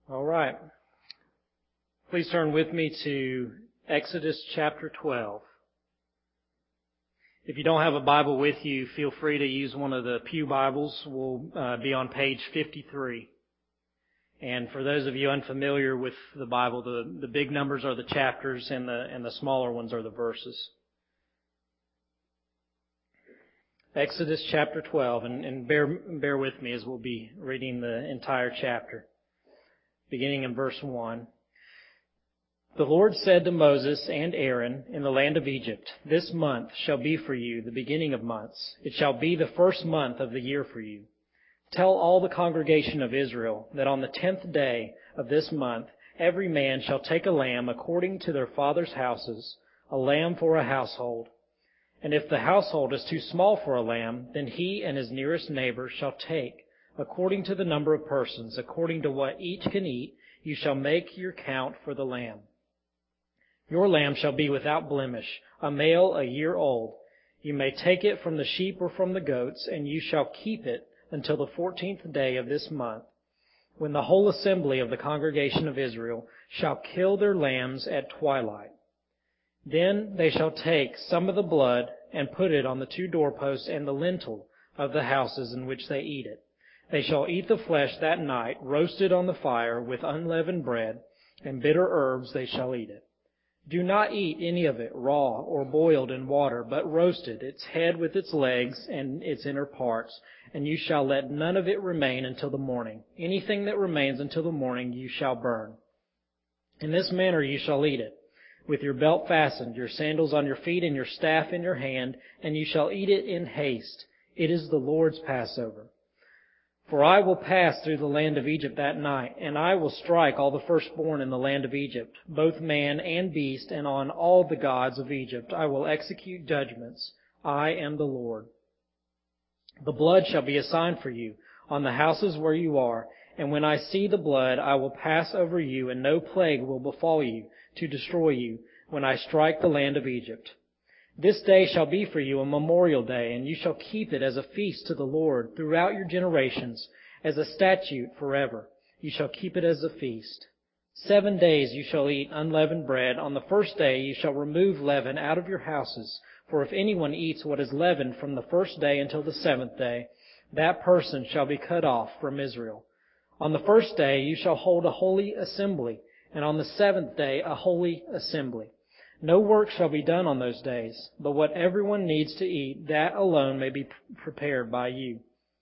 All right. Please turn with me to Exodus chapter 12. If you don't have a Bible with you, feel free to use one of the pew Bibles. We'll be on page 53. And for those of you unfamiliar with the Bible, the big numbers are the chapters and the smaller ones are the verses. Exodus chapter 12, and bear with me as we'll be reading the entire chapter. Beginning in verse 1. The Lord said to Moses and Aaron in the land of Egypt, "This month shall be for you the beginning of months. It shall be the first month of the year for you. Tell all the congregation of Israel that on the 10th day of this month every man shall take a lamb according to their father's houses, a lamb for a household. And if the household is too small for a lamb, then he and his nearest neighbor shall take, according to the number of persons, according to what each can eat, you shall make your count for the lamb. Your lamb shall be without blemish, a male a year old. You may take it from the sheep or from the goats, and you shall keep it until the 14th day of this month, when the whole assembly of the congregation of Israel shall kill their lambs at twilight. Then they shall take some of the blood and put it on the two doorposts and the lintel of the houses in which they eat it. They shall eat the flesh that night, roasted on the fire with unleavened bread, and bitter herbs they shall eat it. Do not eat any of it raw or boiled in water, but roasted, its head with its legs and its inner parts, and you shall let none of it remain until the morning. Anything that remains until the morning you shall burn. In this manner you shall eat it, with your belt fastened, your sandals on your feet, and your staff in your hand, and you shall eat it in haste. It is the Lord's Passover. For I will pass through the land of Egypt that night, and I will strike all the firstborn in the land of Egypt, both man and beast, and on all the gods of Egypt I will execute judgments. I am the Lord. The blood shall be a sign for you on the houses where you are, and when I see the blood, I will pass over you, and no plague will befall you to destroy you when I strike the land of Egypt. This day shall be for you a memorial day, and you shall keep it as a feast to the Lord throughout your generations, as a statute forever. You shall keep it as a feast. 7 days you shall eat unleavened bread. On the first day you shall remove leaven out of your houses. For if anyone eats what is leavened from the first day until the 7th day, that person shall be cut off from Israel. On the first day you shall hold a holy assembly, and on the 7th day a holy assembly. No work shall be done on those days, but what everyone needs to eat, that alone may be prepared by you.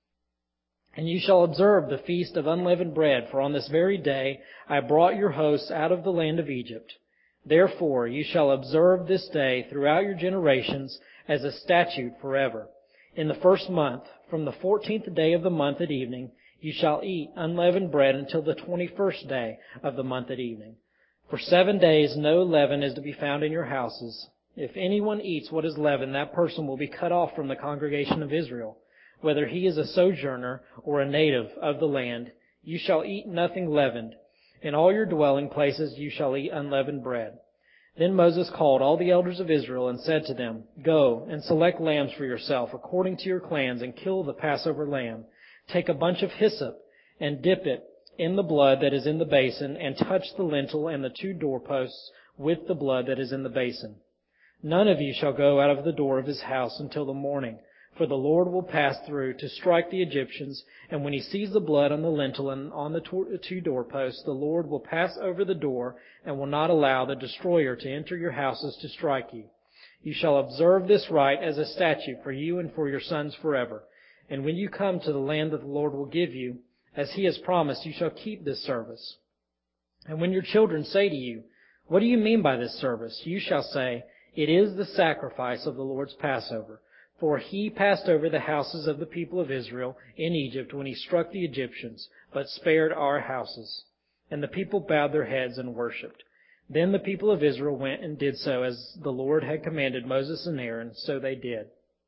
And you shall observe the feast of unleavened bread, for on this very day I brought your hosts out of the land of Egypt. Therefore you shall observe this day throughout your generations as a statute forever. In the first month, from the 14th day of the month at evening, you shall eat unleavened bread until the 21st day of the month at evening. For 7 days no leaven is to be found in your houses. If anyone eats what is leavened, that person will be cut off from the congregation of Israel. Whether he is a sojourner or a native of the land, you shall eat nothing leavened. In all your dwelling places you shall eat unleavened bread. Then Moses called all the elders of Israel and said to them, Go and select lambs for yourself according to your clans and kill the Passover lamb. Take a bunch of hyssop and dip it in the blood that is in the basin, and touch the lintel and the two doorposts with the blood that is in the basin. None of you shall go out of the door of his house until the morning, for the Lord will pass through to strike the Egyptians, and when he sees the blood on the lintel and on the two doorposts, the Lord will pass over the door and will not allow the destroyer to enter your houses to strike you. You shall observe this rite as a statute for you and for your sons forever. And when you come to the land that the Lord will give you, as he has promised, you shall keep this service. And when your children say to you, What do you mean by this service? You shall say, It is the sacrifice of the Lord's Passover. For he passed over the houses of the people of Israel in Egypt when he struck the Egyptians, but spared our houses. And the people bowed their heads and worshipped. Then the people of Israel went and did so as the Lord had commanded Moses and Aaron, so they did.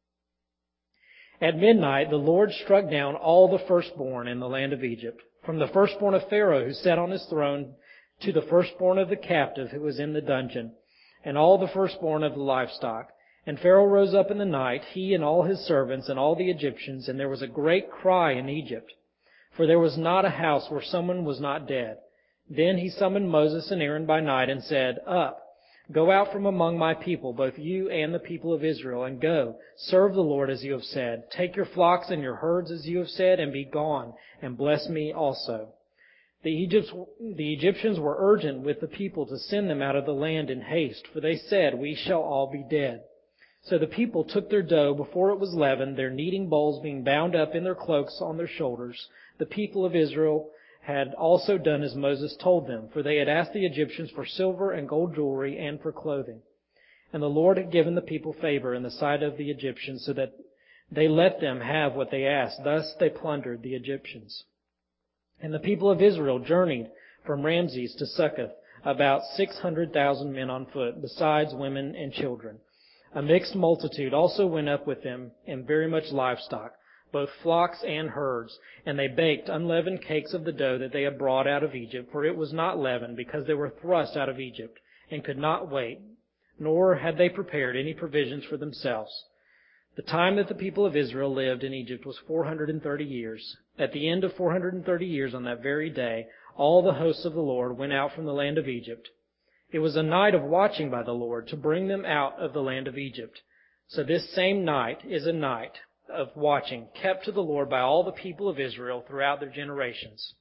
At midnight, the Lord struck down all the firstborn in the land of Egypt, from the firstborn of Pharaoh who sat on his throne to the firstborn of the captive who was in the dungeon, and all the firstborn of the livestock. And Pharaoh rose up in the night, he and all his servants and all the Egyptians, and there was a great cry in Egypt, for there was not a house where someone was not dead. Then he summoned Moses and Aaron by night and said, "Up, go out from among my people, both you and the people of Israel, and go, serve the Lord as you have said. Take your flocks and your herds as you have said, and be gone, and bless me also." The Egyptians were urgent with the people to send them out of the land in haste, for they said, "We shall all be dead." So the people took their dough before it was leavened, their kneading bowls being bound up in their cloaks on their shoulders. The people of Israel had also done as Moses told them, for they had asked the Egyptians for silver and gold jewelry and for clothing. And the Lord had given the people favor in the sight of the Egyptians, so that they let them have what they asked. Thus they plundered the Egyptians. And the people of Israel journeyed from Ramses to Succoth, about 600,000 men on foot, besides women and children. A mixed multitude also went up with them, and very much livestock, both flocks and herds. And they baked unleavened cakes of the dough that they had brought out of Egypt, for it was not leavened, because they were thrust out of Egypt, and could not wait, nor had they prepared any provisions for themselves. The time that the people of Israel lived in Egypt was 430 years. At the end of 430 years, on that very day, all the hosts of the Lord went out from the land of Egypt. It was a night of watching by the Lord to bring them out of the land of Egypt. So this same night is a night of watching, kept to the Lord by all the people of Israel throughout their generations.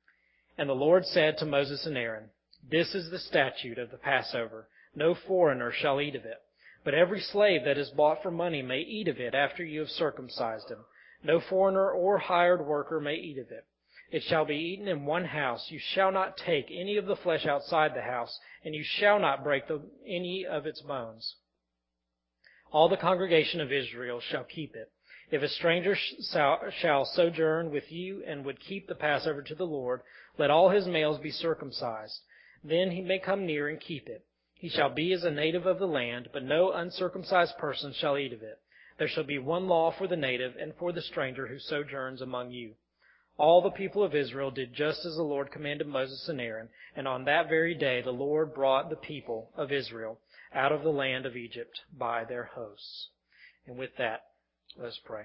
And the Lord said to Moses and Aaron, "This is the statute of the Passover. No foreigner shall eat of it. But every slave that is bought for money may eat of it after you have circumcised him. No foreigner or hired worker may eat of it. It shall be eaten in one house. You shall not take any of the flesh outside the house, and you shall not break any of its bones. All the congregation of Israel shall keep it. If a stranger shall sojourn with you and would keep the Passover to the Lord, let all his males be circumcised. Then he may come near and keep it. He shall be as a native of the land, but no uncircumcised person shall eat of it. There shall be one law for the native and for the stranger who sojourns among you." All the people of Israel did just as the Lord commanded Moses and Aaron, and on that very day the Lord brought the people of Israel out of the land of Egypt by their hosts. And with that, let's pray.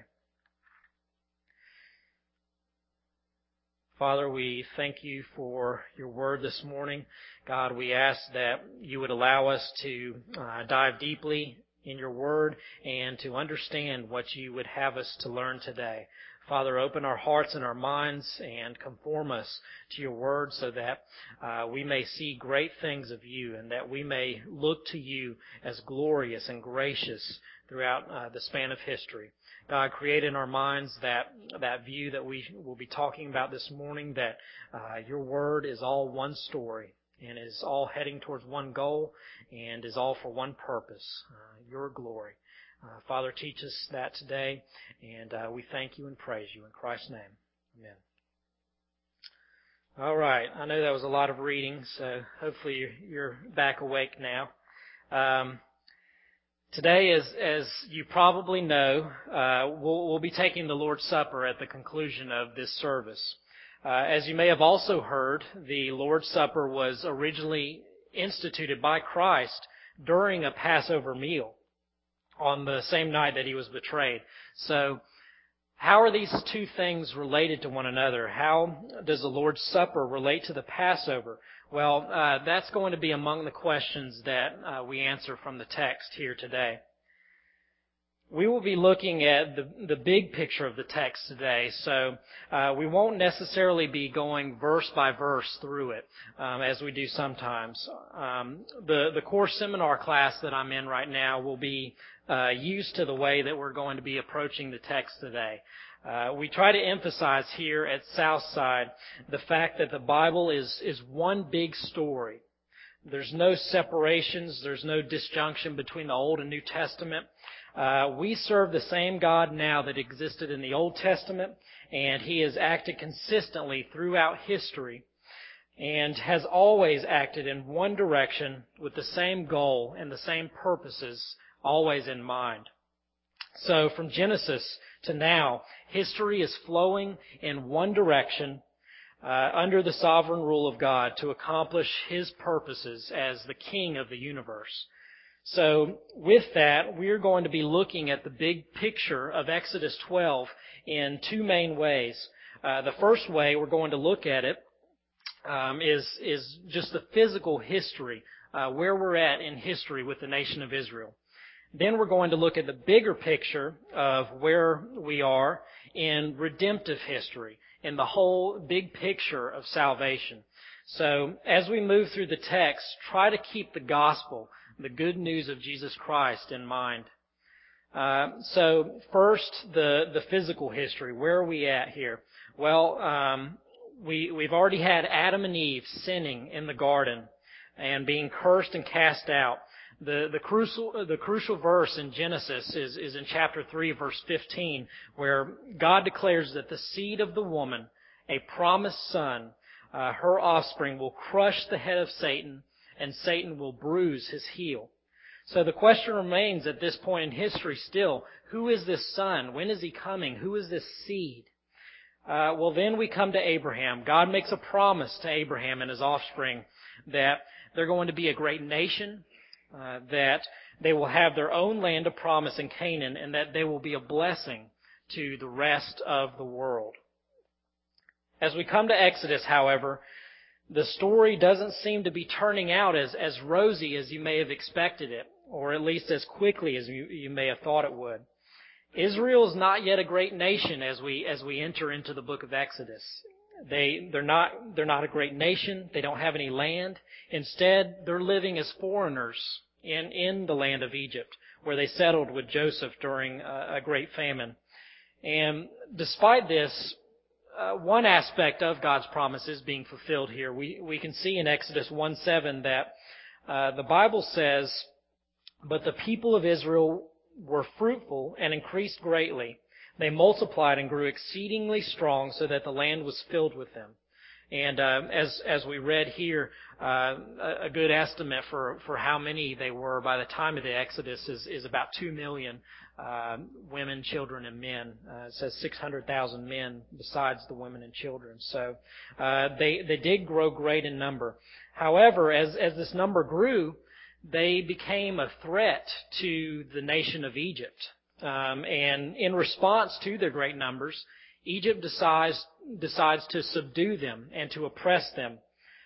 Father, we thank you for your word this morning. God, we ask that you would allow us to dive deeply in your word and to understand what you would have us to learn today. Father, open our hearts and our minds and conform us to your word so that we may see great things of you and that we may look to you as glorious and gracious throughout the span of history. God, create in our minds that view that we will be talking about this morning, that your word is all one story and is all heading towards one goal and is all for one purpose, your glory. Father, teach us that today, and we thank you and praise you in Christ's name. Amen. All right. I know that was a lot of reading, so hopefully you're back awake now. Today, as you probably know, we'll be taking the Lord's Supper at the conclusion of this service. As you may have also heard, the Lord's Supper was originally instituted by Christ during a Passover meal on the same night that he was betrayed. So, how are these two things related to one another? How does the Lord's Supper relate to the Passover? Well, that's going to be among the questions that we answer from the text here today. We will be looking at the big picture of the text today, so we won't necessarily be going verse by verse through it, as we do sometimes. The core seminar class that I'm in right now will be used to the way that we're going to be approaching the text today. We try to emphasize here at Southside the fact that the Bible is one big story. There's no separations. There's no disjunction between the Old and New Testament. We serve the same God now that existed in the Old Testament, and He has acted consistently throughout history and has always acted in one direction with the same goal and the same purposes always in mind. So from Genesis to now, history is flowing in one direction under the sovereign rule of God to accomplish His purposes as the King of the universe. So with that, we're going to be looking at the big picture of Exodus 12 in two main ways. The first way we're going to look at it is just the physical history, where we're at in history with the nation of Israel. Then we're going to look at the bigger picture of where we are in redemptive history, in the whole big picture of salvation. So as we move through the text, try to keep the gospel, the good news of Jesus Christ, in mind. So first, the physical history. Where are we at here? Well, we've already had Adam and Eve sinning in the garden and being cursed and cast out. The crucial verse in Genesis is in chapter 3, verse 15, where God declares that the seed of the woman, a promised son, her offspring, will crush the head of Satan, and Satan will bruise his heel. So the question remains at this point in history still, who is this son? When is he coming? Who is this seed? Well, then we come to Abraham. God makes a promise to Abraham and his offspring that they're going to be a great nation, that they will have their own land of promise in Canaan, and that they will be a blessing to the rest of the world. As we come to Exodus, however, the story doesn't seem to be turning out as rosy as you may have expected it, or at least as quickly as you may have thought it would. Israel is not yet a great nation as we enter into the book of Exodus. They're not a great nation. They don't have any land. Instead, they're living as foreigners in the land of Egypt, where they settled with Joseph during a great famine. And despite this, one aspect of God's promise is being fulfilled here. We can see in Exodus 1:7 that the Bible says, "But the people of Israel were fruitful and increased greatly. They multiplied and grew exceedingly strong, so that the land was filled with them." And as we read here, a good estimate for how many they were by the time of the Exodus is about 2 million women, children, and men. It says 600,000 men besides the women and children. So they did grow great in number. However, as this number grew, they became a threat to the nation of Egypt. And in response to their great numbers, Egypt decides to subdue them and to oppress them.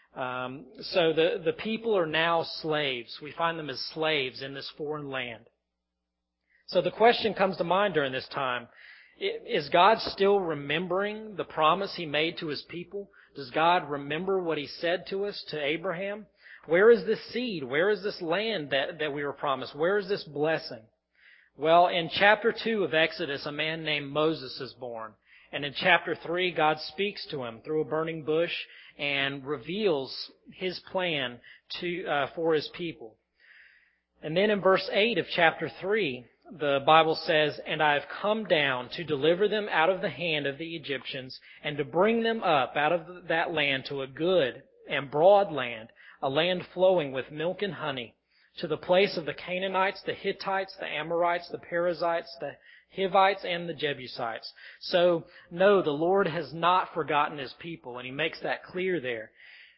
So the people are now slaves. We find them as slaves in this foreign land. So the question comes to mind during this time, is God still remembering the promise He made to His people? Does God remember what He said to us, to Abraham? Where is this seed? Where is this land that we were promised? Where is this blessing? Well, in chapter 2 of Exodus, a man named Moses is born. And in chapter 3, God speaks to him through a burning bush and reveals His plan for His people. And then in verse 8 of chapter 3, the Bible says, "And I have come down to deliver them out of the hand of the Egyptians, and to bring them up out of that land to a good and broad land, a land flowing with milk and honey, to the place of the Canaanites, the Hittites, the Amorites, the Perizzites, the Hivites, and the Jebusites." So, no, the Lord has not forgotten His people, and He makes that clear there.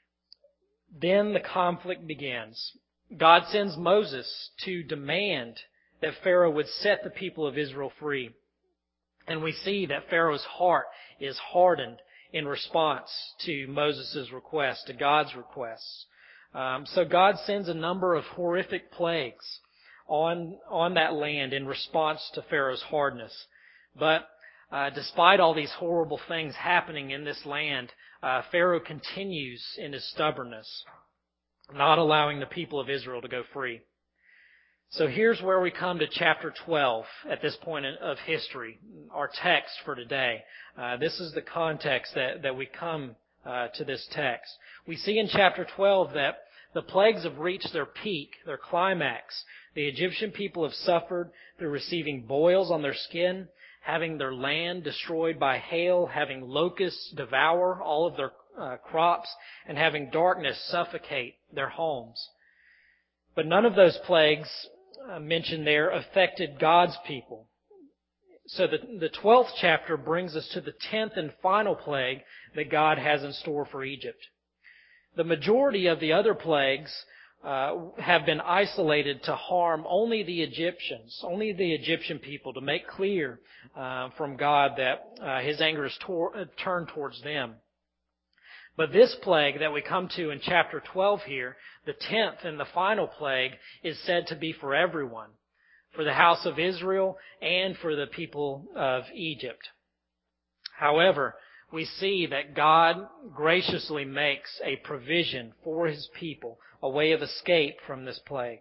Then the conflict begins. God sends Moses to demand that Pharaoh would set the people of Israel free. And we see that Pharaoh's heart is hardened in response to Moses' request, to God's requests. So God sends a number of horrific plagues on that land in response to Pharaoh's hardness. But despite all these horrible things happening in this land, Pharaoh continues in his stubbornness, not allowing the people of Israel to go free. So here's where we come to chapter 12 at this point of history, our text for today. This is the context that we come to this text. We see in chapter 12 that the plagues have reached their peak, their climax. The Egyptian people have suffered through receiving boils on their skin, having their land destroyed by hail, having locusts devour all of their crops, and having darkness suffocate their homes. But none of those plagues mentioned there affected God's people. So the 12th chapter brings us to the 10th and final plague that God has in store for Egypt. The majority of the other plagues have been isolated to harm only the Egyptians, only the Egyptian people, to make clear from God that His anger is turned towards them. But this plague that we come to in chapter 12 here, the 10th and the final plague, is said to be for everyone, for the house of Israel and for the people of Egypt. However, we see that God graciously makes a provision for His people, a way of escape from this plague.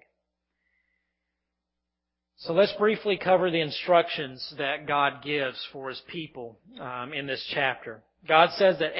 So let's briefly cover the instructions that God gives for His people in this chapter. God says that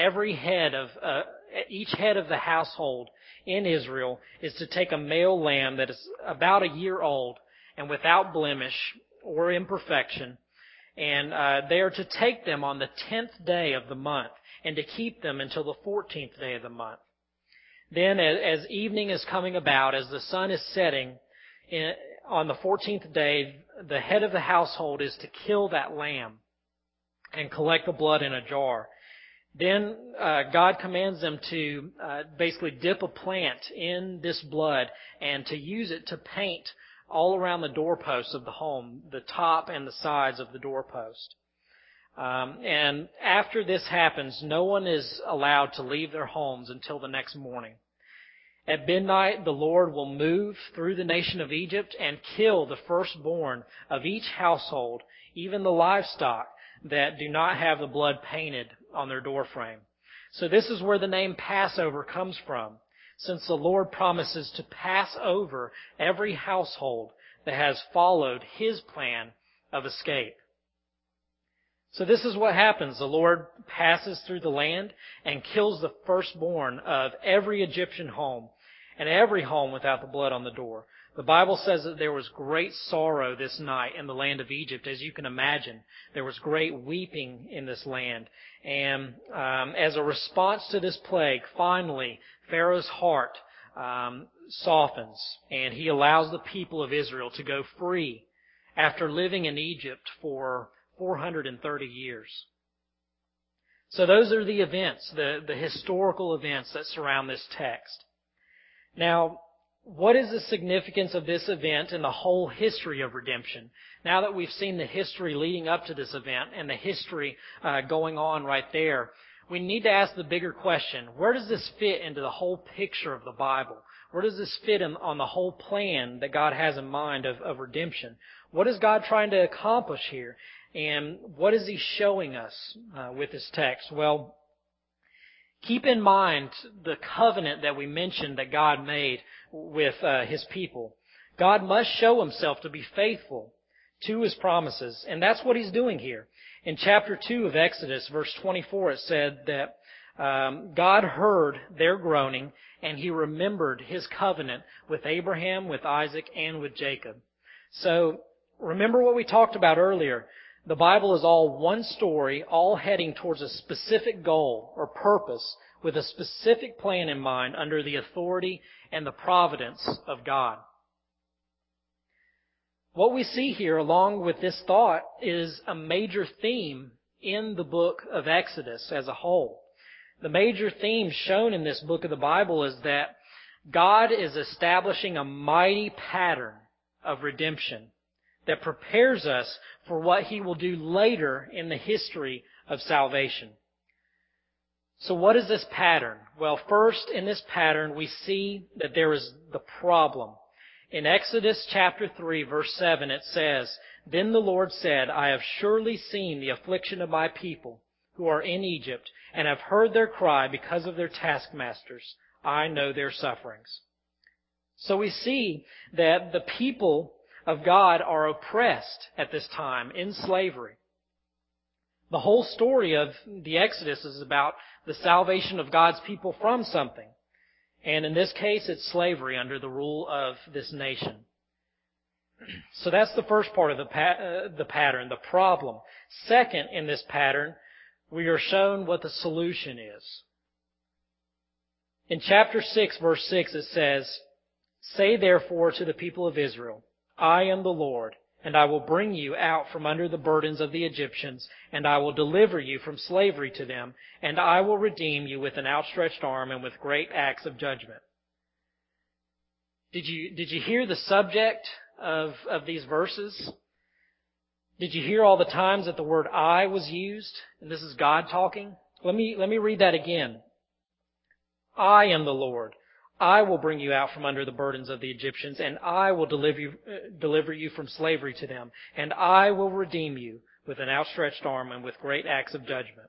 each head of the household in Israel is to take a male lamb that is about a year old and without blemish or imperfection, and they are to take them on the 10th day of the month and to keep them until the 14th day of the month. Then as evening is coming about, as the sun is setting, on the 14th day, the head of the household is to kill that lamb and collect the blood in a jar. Then God commands them to basically dip a plant in this blood and to use it to paint all around the doorposts of the home, the top and the sides of the doorpost. And after this happens, no one is allowed to leave their homes until the next morning. At midnight, the Lord will move through the nation of Egypt and kill the firstborn of each household, even the livestock that do not have the blood painted on their doorframe. So this is where the name Passover comes from, since the Lord promises to pass over every household that has followed His plan of escape. So this is what happens. The Lord passes through the land and kills the firstborn of every Egyptian home and every home without the blood on the door. The Bible says that there was great sorrow this night in the land of Egypt. As you can imagine, there was great weeping in this land. And as a response to this plague, finally, Pharaoh's heart softens, and he allows the people of Israel to go free after living in Egypt for 430 years. So those are the events, the historical events that surround this text. Now, what is the significance of this event in the whole history of redemption? Now that we've seen the history leading up to this event and the history going on right there, we need to ask the bigger question: where does this fit into the whole picture of the Bible? Where does this fit on the whole plan that God has in mind of redemption? What is God trying to accomplish here? And what is He showing us with this text? Well, keep in mind the covenant that we mentioned that God made with His people. God must show Himself to be faithful to His promises, and that's what He's doing here. In chapter 2 of Exodus, verse 24, it said that God heard their groaning, and He remembered His covenant with Abraham, with Isaac, and with Jacob. So, remember what we talked about earlier. The Bible is all one story, all heading towards a specific goal or purpose with a specific plan in mind under the authority and the providence of God. What we see here, along with this thought, is a major theme in the book of Exodus as a whole. The major theme shown in this book of the Bible is that God is establishing a mighty pattern of redemption that prepares us for what He will do later in the history of salvation. So what is this pattern? Well, first in this pattern we see that there is the problem. In Exodus chapter 3 verse 7 it says, "Then the Lord said, I have surely seen the affliction of my people who are in Egypt, and have heard their cry because of their taskmasters. I know their sufferings." So we see that the people of God are oppressed at this time in slavery. The whole story of the Exodus is about the salvation of God's people from something. And in this case, it's slavery under the rule of this nation. So that's the first part of the pattern, the problem. Second, in this pattern, we are shown what the solution is. In chapter 6, verse 6, it says, "Say therefore to the people of Israel, I am the Lord, and I will bring you out from under the burdens of the Egyptians, and I will deliver you from slavery to them, and I will redeem you with an outstretched arm and with great acts of judgment." Did you hear the subject of these verses? Did you hear all the times that the word "I" was used? And this is God talking. Let me read that again. I am the Lord. I will bring you out from under the burdens of the Egyptians, and I will deliver you from slavery to them, and I will redeem you with an outstretched arm and with great acts of judgment.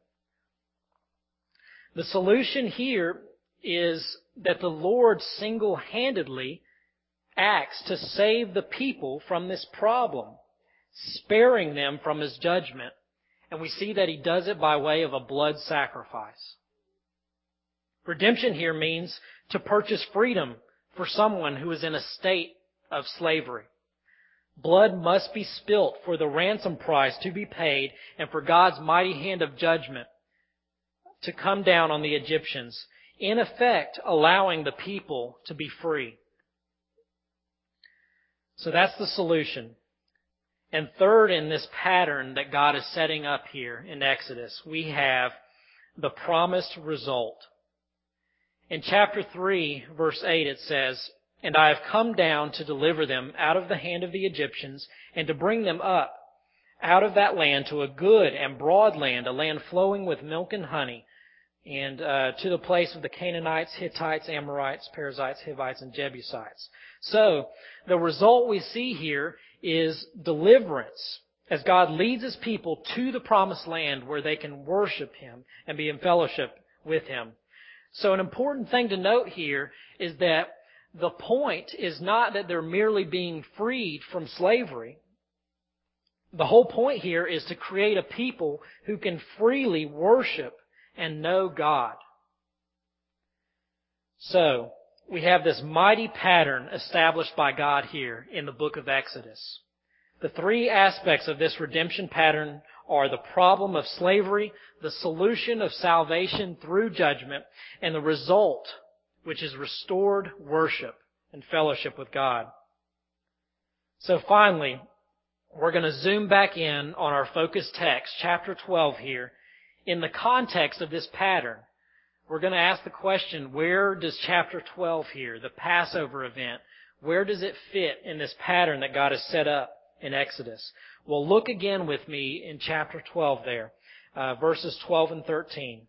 The solution here is that the Lord single-handedly acts to save the people from this problem, sparing them from His judgment. And we see that He does it by way of a blood sacrifice. Redemption here means to purchase freedom for someone who is in a state of slavery. Blood must be spilt for the ransom price to be paid and for God's mighty hand of judgment to come down on the Egyptians, in effect allowing the people to be free. So that's the solution. And third, in this pattern that God is setting up here in Exodus, we have the promised result. In chapter 3, verse 8, it says, "And I have come down to deliver them out of the hand of the Egyptians, and to bring them up out of that land to a good and broad land, a land flowing with milk and honey, and to the place of the Canaanites, Hittites, Amorites, Perizzites, Hivites, and Jebusites." So, the result we see here is deliverance as God leads His people to the promised land where they can worship Him and be in fellowship with Him. So an important thing to note here is that the point is not that they're merely being freed from slavery. The whole point here is to create a people who can freely worship and know God. So, we have this mighty pattern established by God here in the book of Exodus. The three aspects of this redemption pattern are the problem of slavery, the solution of salvation through judgment, and the result, which is restored worship and fellowship with God. So finally, we're going to zoom back in on our focus text, chapter 12 here. In the context of this pattern, we're going to ask the question, where does chapter 12 here, the Passover event, where does it fit in this pattern that God has set up in Exodus? Well, look again with me in chapter 12 there, verses 12 and 13.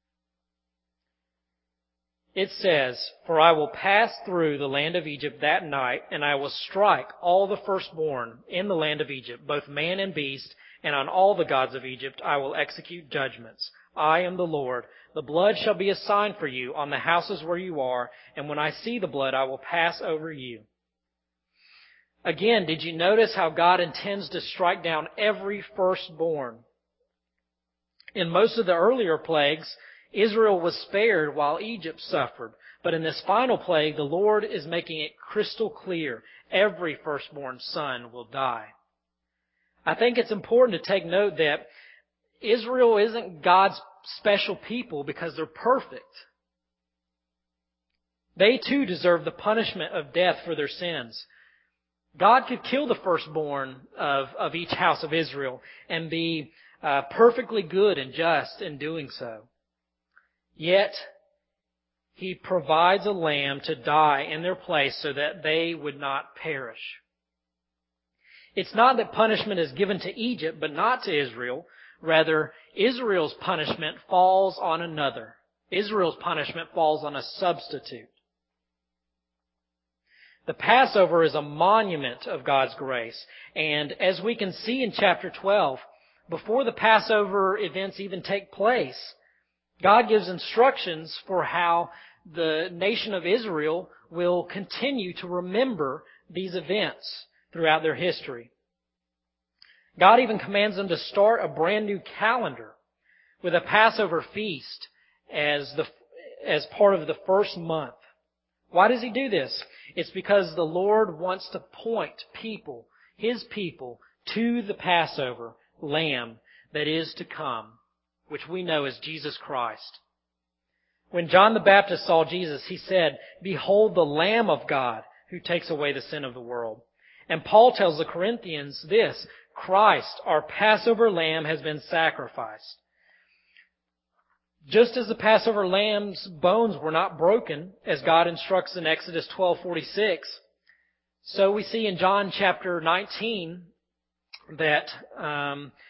It says, "For I will pass through the land of Egypt that night, and I will strike all the firstborn in the land of Egypt, both man and beast, and on all the gods of Egypt I will execute judgments. I am the Lord. The blood shall be a sign for you on the houses where you are, and when I see the blood I will pass over you." Again, did you notice how God intends to strike down every firstborn? In most of the earlier plagues, Israel was spared while Egypt suffered. But in this final plague, the Lord is making it crystal clear. Every firstborn son will die. I think it's important to take note that Israel isn't God's special people because they're perfect. They too deserve the punishment of death for their sins. God could kill the firstborn of each house of Israel and be perfectly good and just in doing so. Yet, He provides a lamb to die in their place so that they would not perish. It's not that punishment is given to Egypt but not to Israel. Rather, Israel's punishment falls on another. Israel's punishment falls on a substitute. The Passover is a monument of God's grace. And as we can see in chapter 12, before the Passover events even take place, God gives instructions for how the nation of Israel will continue to remember these events throughout their history. God even commands them to start a brand new calendar with a Passover feast as part of the first month. Why does He do this? It's because the Lord wants to point people, His people, to the Passover lamb that is to come, which we know as Jesus Christ. When John the Baptist saw Jesus, he said, "Behold the Lamb of God who takes away the sin of the world." And Paul tells the Corinthians this, "Christ, our Passover lamb, has been sacrificed." Just as the Passover lamb's bones were not broken, as God instructs in Exodus 12:46, so we see in John chapter 19 that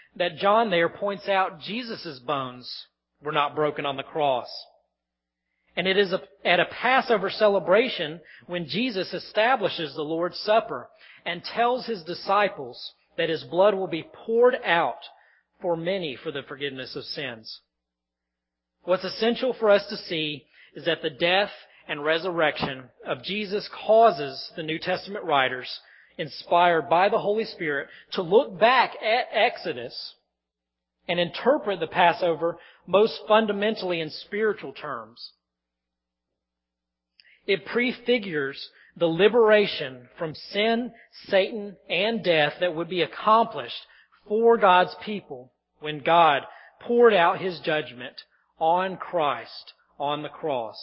John there points out Jesus' bones were not broken on the cross. And it is at a Passover celebration when Jesus establishes the Lord's Supper and tells his disciples that his blood will be poured out for many for the forgiveness of sins. What's essential for us to see is that the death and resurrection of Jesus causes the New Testament writers, inspired by the Holy Spirit, to look back at Exodus and interpret the Passover most fundamentally in spiritual terms. It prefigures the liberation from sin, Satan, and death that would be accomplished for God's people when God poured out his judgment on Christ on the cross.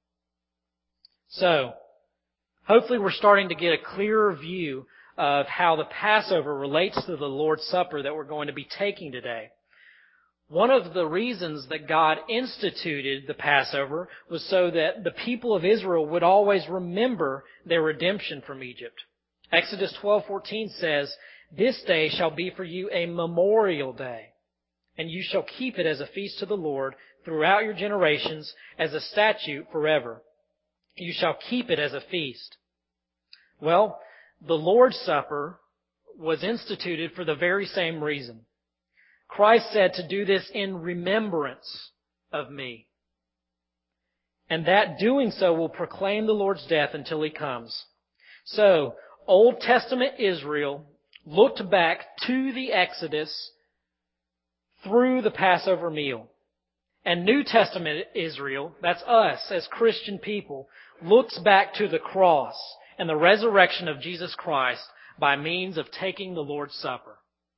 So, hopefully we're starting to get a clearer view of how the Passover relates to the Lord's Supper that we're going to be taking today. One of the reasons that God instituted the Passover was so that the people of Israel would always remember their redemption from Egypt. Exodus 12:14 says, "This day shall be for you a memorial day, and you shall keep it as a feast to the Lord throughout your generations, as a statute forever. You shall keep it as a feast." Well, the Lord's Supper was instituted for the very same reason. Christ said to do this in remembrance of me. And that doing so will proclaim the Lord's death until he comes. So, Old Testament Israel looked back to the Exodus through the Passover meal. And New Testament Israel, that's us as Christian people, looks back to the cross and the resurrection of Jesus Christ by means of taking the Lord's Supper.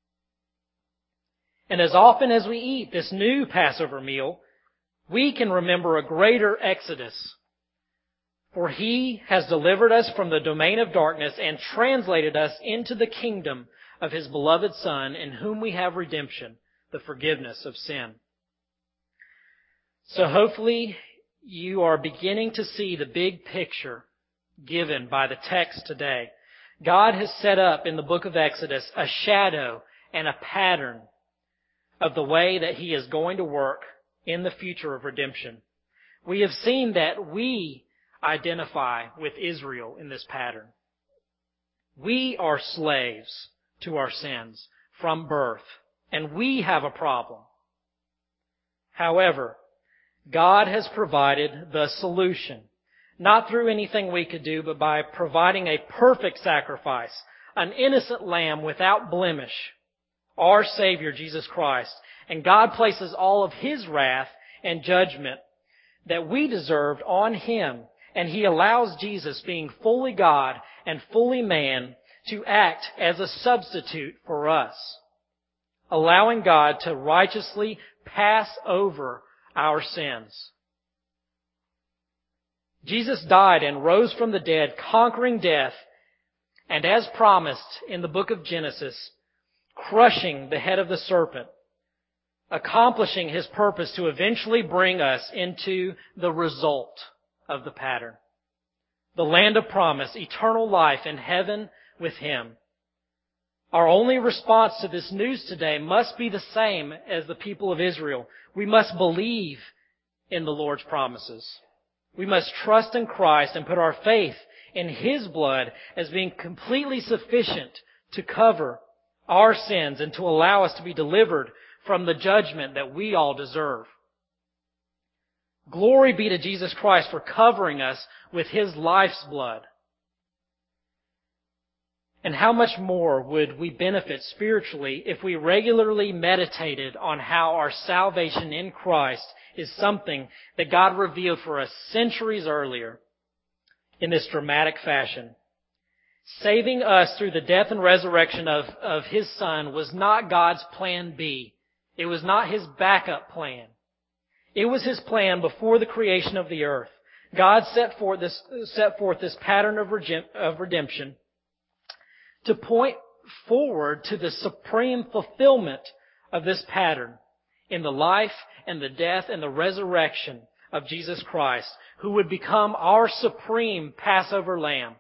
And as often as we eat this new Passover meal, we can remember a greater exodus. For he has delivered us from the domain of darkness and translated us into the kingdom of his beloved Son, in whom we have redemption, the forgiveness of sin. So hopefully you are beginning to see the big picture given by the text today. God has set up in the book of Exodus a shadow and a pattern of the way that he is going to work in the future of redemption. We have seen that we identify with Israel in this pattern. We are slaves to our sins from birth, and we have a problem. However, God has provided the solution, not through anything we could do, but by providing a perfect sacrifice, an innocent lamb without blemish, our Savior, Jesus Christ. And God places all of his wrath and judgment that we deserved on him. And he allows Jesus, being fully God and fully man, to act as a substitute for us, allowing God to righteously pass over our sins. Jesus died and rose from the dead, conquering death, and as promised in the book of Genesis, crushing the head of the serpent, accomplishing his purpose to eventually bring us into the result of the pattern, the land of promise, eternal life in heaven with him. Our only response to this news today must be the same as the people of Israel. We must believe in the Lord's promises. We must trust in Christ and put our faith in his blood as being completely sufficient to cover our sins and to allow us to be delivered from the judgment that we all deserve. Glory be to Jesus Christ for covering us with his life's blood. And how much more would we benefit spiritually if we regularly meditated on how our salvation in Christ is something that God revealed for us centuries earlier in this dramatic fashion. Saving us through the death and resurrection of his Son was not God's plan B. It was not his backup plan. It was his plan before the creation of the earth. God set forth this pattern of redemption to point forward to the supreme fulfillment of this pattern in the life and the death and the resurrection of Jesus Christ, who would become our supreme Passover lamb.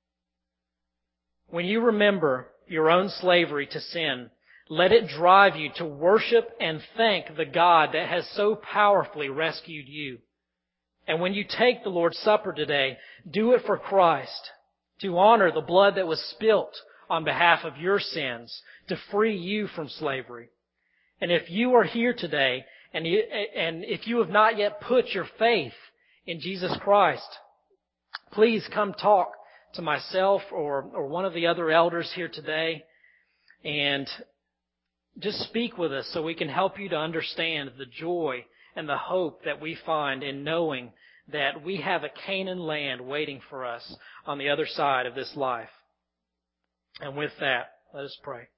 When you remember your own slavery to sin, let it drive you to worship and thank the God that has so powerfully rescued you. And when you take the Lord's Supper today, do it for Christ, to honor the blood that was spilt on behalf of your sins, to free you from slavery. And if you are here today, and if you have not yet put your faith in Jesus Christ, please come talk to myself or one of the other elders here today, and just speak with us so we can help you to understand the joy and the hope that we find in knowing that we have a Canaan land waiting for us on the other side of this life. And with that, let us pray.